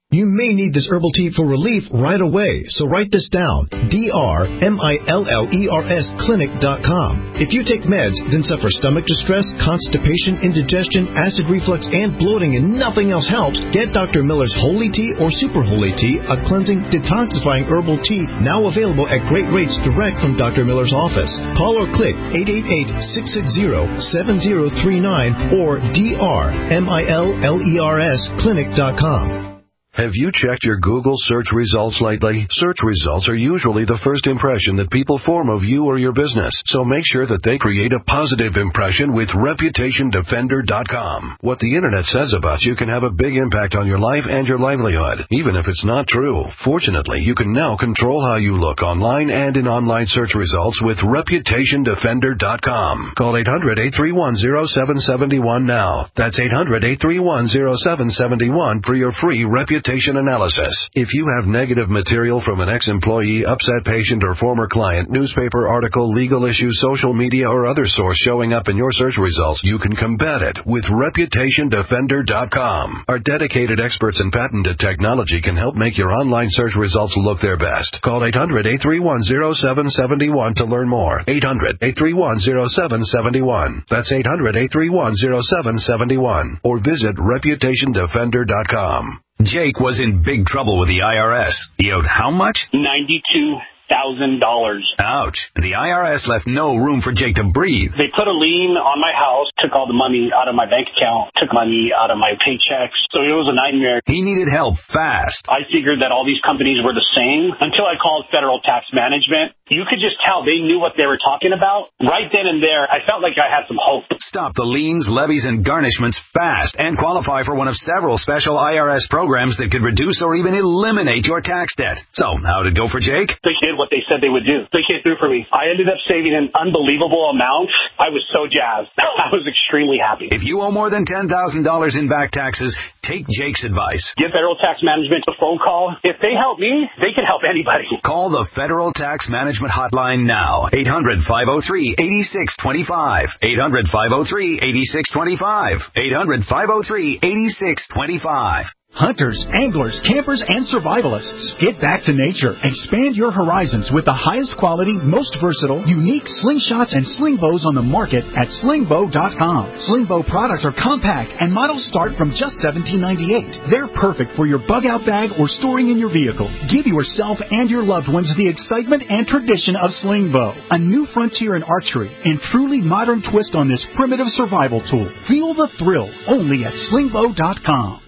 You may need this herbal tea for relief right away, so write this down. D R M I L L E R S clinic dot com. If you take meds, then suffer stomach distress, constipation, indigestion, acid reflux, and bloating, and nothing else helps, get Doctor Miller's Holy Tea or Super Holy Tea, a cleansing, detoxifying herbal tea now available at great rates direct from Doctor Miller's office. Call or click eight eight eight, six six zero, seven zero three nine or D R M I L L E R S clinic dot com. Have you checked your Google search results lately? Search results are usually the first impression that people form of you or your business, so make sure that they create a positive impression with reputation defender dot com. What the Internet says about you can have a big impact on your life and your livelihood, even if it's not true. Fortunately, you can now control how you look online and in online search results with reputation defender dot com. Call eight hundred, eight three one, zero seven seven one now. That's eight hundred, eight three one, zero seven seven one for your free reputation analysis. If you have negative material from an ex-employee, upset patient, or former client, newspaper article, legal issue, social media, or other source showing up in your search results, you can combat it with reputation defender dot com. Our dedicated experts in patented technology can help make your online search results look their best. Call eight hundred, eight three one, zero seven seven one to learn more. eight hundred, eight three one, zero seven seven one. That's eight hundred, eight three one, zero seven seven one. Or visit reputation defender dot com. Jake was in big trouble with the I R S. He owed how much? ninety-two thousand dollars. Ouch. And the I R S left no room for Jake to breathe. They put a lien on my house, took all the money out of my bank account, took money out of my paychecks. So it was a nightmare. He needed help fast. I figured that all these companies were the same until I called Federal Tax Management. You could just tell they knew what they were talking about. Right then and there, I felt like I had some hope. Stop the liens, levies, and garnishments fast and qualify for one of several special I R S programs that could reduce or even eliminate your tax debt. So, how'd it go for Jake? They did what they said they would do. They came through for me. I ended up saving an unbelievable amount. I was so jazzed. I was extremely happy. If you owe more than ten thousand dollars in back taxes, take Jake's advice. Give Federal Tax Management a phone call. If they help me, they can help anybody. Call the Federal Tax Management Hotline now. eight hundred, five oh three, eight six two five. eight hundred, five oh three, eight six two five. eight hundred, five oh three, eight six two five. Hunters, anglers, campers, and survivalists. Get back to nature. Expand your horizons with the highest quality, most versatile, unique slingshots and sling bows on the market at sling bow dot com. Sling bow products are compact and models start from just seventeen ninety-eight. They're perfect for your bug-out bag or storing in your vehicle. Give yourself and your loved ones the excitement and tradition of sling bow. A new frontier in archery and truly modern twist on this primitive survival tool. Feel the thrill only at sling bow dot com.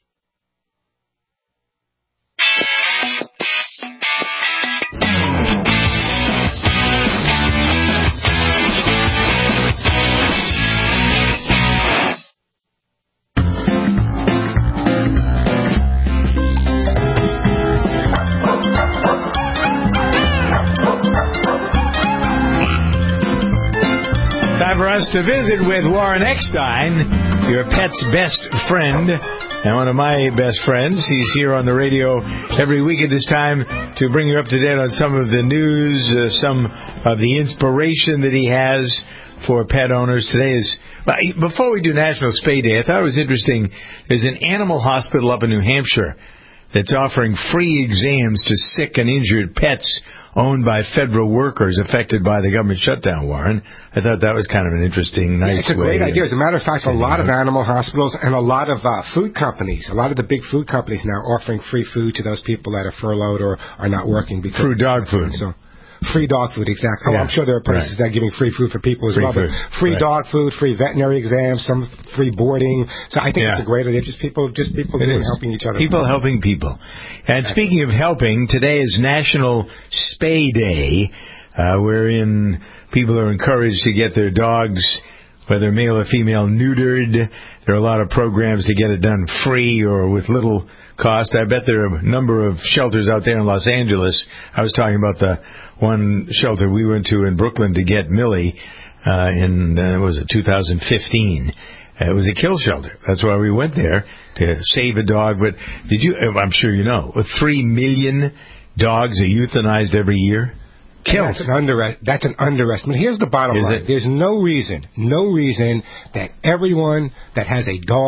Time for us to visit with Warren Eckstein, your pet's best friend, and one of my best friends. He's here on the radio every week at this time to bring you up to date on some of the news, uh, some of the inspiration that he has for pet owners. Today is, before we do National Spay Day, I thought it was interesting. There's an animal hospital up in New Hampshire that's offering free exams to sick and injured pets owned by federal workers affected by the government shutdown, Warren. I thought that was kind of an interesting, nice yeah, it's a way. great idea. As a matter of fact, a lot of animal hospitals and a lot of uh, food companies, a lot of the big food companies now are offering free food to those people that are furloughed or are not working. Because Free dog food. So, free dog food, exactly. Oh, yeah, I'm sure there are places right. that are giving free food for people as free well. Food. But free right. dog food, free veterinary exams, some free boarding. So I think yeah. it's a great idea. Just people, just people doing, helping each other. People helping people. And speaking of helping, today is National Spay Day, uh, wherein people are encouraged to get their dogs, whether male or female, neutered. There are a lot of programs to get it done free or with little cost. I bet there are a number of shelters out there in Los Angeles. I was talking about the one shelter we went to in Brooklyn to get Millie uh, in, uh, what was it, two thousand fifteen. It was a kill shelter. That's why we went there, to save a dog. But did you, I'm sure you know, with three million dogs are euthanized every year? Killed. That's an, under, that's an underestimate. Here's the bottom Is line. it? There's no reason, no reason that everyone that has a dog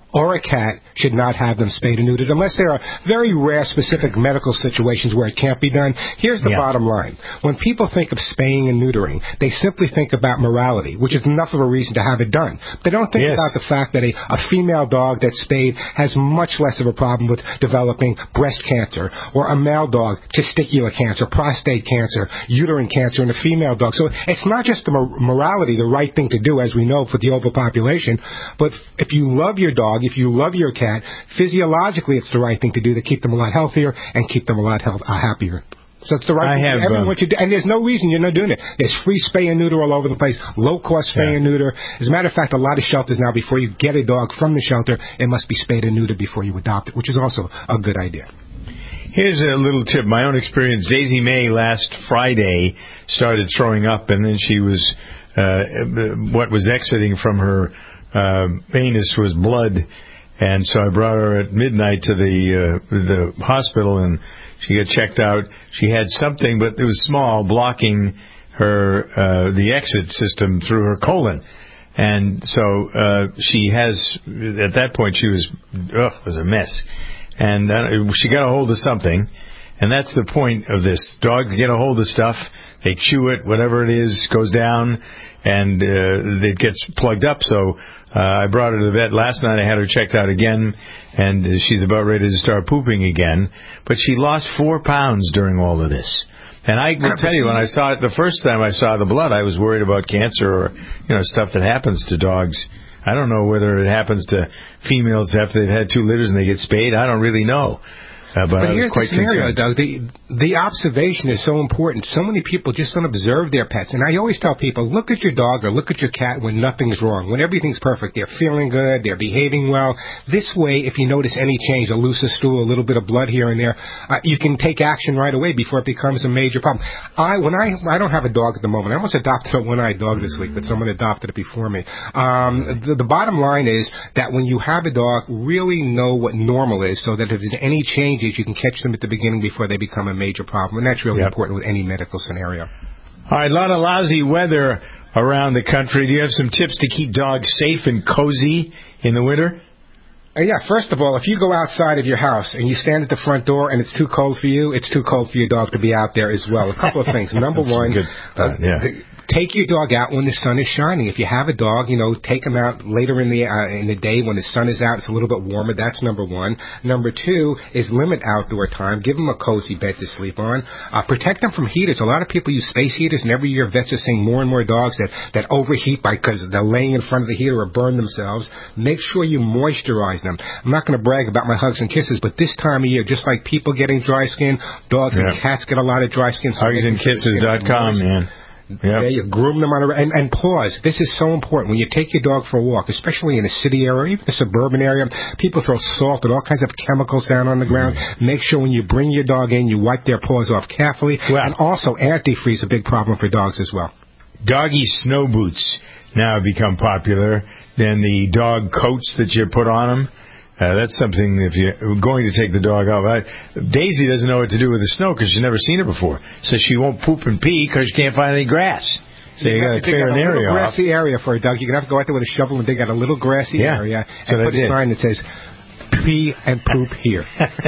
or a cat should not have them spayed and neutered unless there are very rare specific medical situations where it can't be done. Here's the yeah. bottom line. When people think of spaying and neutering, they simply think about morality, which is enough of a reason to have it done. They don't think yes. about the fact that a, a female dog that's spayed has much less of a problem with developing breast cancer, or a male dog, testicular cancer, prostate cancer, uterine cancer in a female dog. So it's not just the morality, the right thing to do, as we know, for the overpopulation, but if you love your dog, if you love your cat, physiologically it's the right thing to do to keep them a lot healthier and keep them a lot health, uh, happier. So it's the right I thing. Have, Everyone um, should do, and there's no reason you're not doing it. There's free spay and neuter all over the place, low-cost spay yeah. and neuter. As a matter of fact, a lot of shelters now, before you get a dog from the shelter, it must be spayed and neutered before you adopt it, which is also a good idea. Here's a little tip. My own experience. Daisy May last Friday started throwing up, and then she was, uh, what was exiting from her uh, anus was blood. And so I brought her at midnight to the uh, the hospital, and she got checked out. She had something, but it was small, blocking her uh, the exit system through her colon. And so uh, she has, at that point, she was, ugh, it was a mess. And uh, she got a hold of something, and that's the point of this. Dogs get a hold of stuff, they chew it, whatever it is goes down, and uh, it gets plugged up. So uh, I brought her to the vet last night. I had her checked out again, and uh, she's about ready to start pooping again. But she lost four pounds during all of this. And I will tell you, when I saw it the first time I saw the blood, I was worried about cancer or, you know, stuff that happens to dogs. I don't know whether it happens to females after they've had two litters and they get spayed. I don't really know. Uh, but but here's the scenario, concerned. Doug. The, the observation is so important. So many people just don't observe their pets. And I always tell people, look at your dog or look at your cat when nothing's wrong, when everything's perfect. They're feeling good. They're behaving well. This way, if you notice any change, a looser stool, a little bit of blood here and there, uh, you can take action right away before it becomes a major problem. I when I I don't have a dog at the moment. I almost adopted a one-eyed dog this week, but someone adopted it before me. Um, the, the bottom line is that when you have a dog, really know what normal is so that if there's any changes, you can catch them at the beginning before they become a major problem. And that's really yep. important with any medical scenario. All right, a lot of lousy weather around the country. Do you have some tips to keep dogs safe and cozy in the winter? Uh, yeah, first of all, if you go outside of your house and you stand at the front door and it's too cold for you, it's too cold for your dog to be out there as well. A couple of things. Number one, good, uh, yeah. the, take your dog out when the sun is shining. If you have a dog, you know, take him out later in the uh, in the day when the sun is out. It's a little bit warmer. That's number one. Number two is limit outdoor time. Give them a cozy bed to sleep on. Uh, protect them from heaters. A lot of people use space heaters, and every year vets are seeing more and more dogs that, that overheat because they're laying in front of the heater or burn themselves. Make sure you moisturize them. I'm not going to brag about my hugs and kisses, but this time of year, just like people getting dry skin, dogs yeah. and cats get a lot of dry skin. So hugs and kisses dot com, man. Yep. Yeah, you groom them on a, and, and pause. This is so important. When you take your dog for a walk, especially in a city area or even a suburban area, people throw salt and all kinds of chemicals down on the ground. Mm. Make sure when you bring your dog in, you wipe their paws off carefully. Wow. And also, antifreeze is a big problem for dogs as well. Doggy snow boots now have become popular. Then the dog coats that you put on them. Uh, that's something if you're going to take the dog out. I, Daisy doesn't know what to do with the snow because she's never seen it before. So she won't poop and pee because she can't find any grass. So you, you got to clear an area off. A grassy area for a dog. You're going to have to go out there with a shovel and dig out a little grassy yeah, area so and put a sign that says, pee and poop here.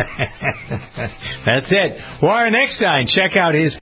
That's it. Warren Eckstein, check out his...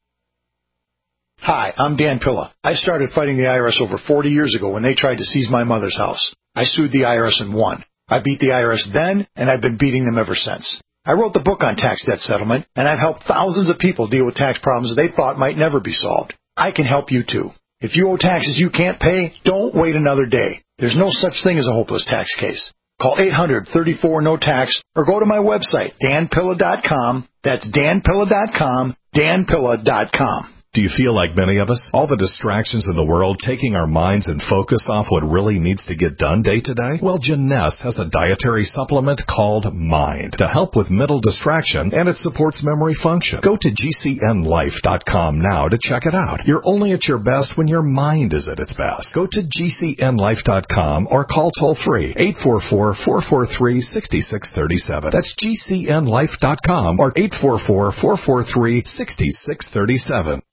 Hi, I'm Dan Pilla. I started fighting the I R S over forty years ago when they tried to seize my mother's house. I sued the I R S and won. I beat the I R S then, and I've been beating them ever since. I wrote the book on tax debt settlement, and I've helped thousands of people deal with tax problems they thought might never be solved. I can help you, too. If you owe taxes you can't pay, don't wait another day. There's no such thing as a hopeless tax case. Call eight hundred, thirty-four, no tax, or go to my website, dan pilla dot com. That's dan pilla dot com, dan pilla dot com. Do you feel like many of us? All the distractions in the world taking our minds and focus off what really needs to get done day to day? Well, Jeunesse has a dietary supplement called Mind to help with mental distraction, and it supports memory function. Go to g c n life dot com now to check it out. You're only at your best when your mind is at its best. Go to g c n life dot com or call toll-free eight four four, four four three, six six three seven. That's g c n life dot com or eight four four, four four three, six six three seven.